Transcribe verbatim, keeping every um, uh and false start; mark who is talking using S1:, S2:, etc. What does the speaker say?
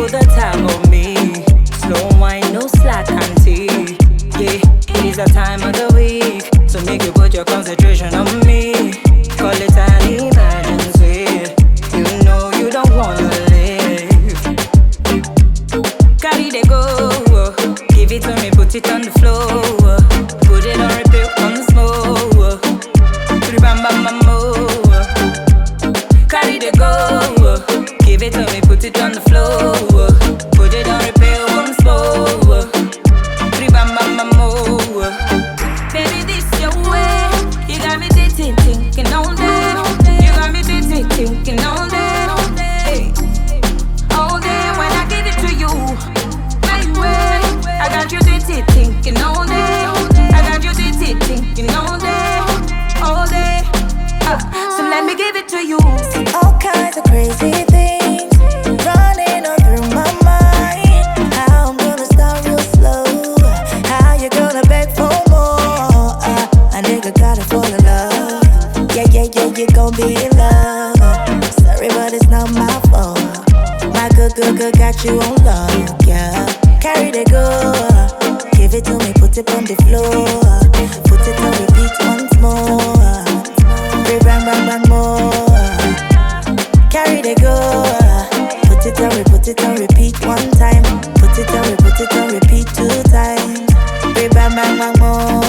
S1: feel the time of me. Slow wine, no slack and tea. Yeah, it is the time of the week, so make you put your concentration on me. Call it an emergency. You know you don't wanna live. Carry the go, give it to me, put it on the floor. Put it on repeat once more. Bam bam bam more. Carry the go, give it to me, put it on the floor. Put it on repeat once more. Bam bam bam more. Baby, this your way. You got me thinking, thinking all day. You got me thinking, thinking all day. All day when I give it to you, my way. I got you thinking, thinking all day. I got you thinking, thinking all day, all day. Uh, so let me give it to you.
S2: All kinds of crazy things running on through my mind. How I'm gonna start real slow. How you gonna beg for more? Uh, a nigga gotta fall in love. Yeah, yeah, yeah, you gon' be in love. Sorry, but it's not my fault. My good, good, good got you on lock, yeah. Carry the go, give it to me, put it on the floor. Put it on repeat once more. Bang, bang, bang, more. Carry the go, put it on, put it on repeat one time. Put it on, put it on repeat two times. Bang, bang, bang, more.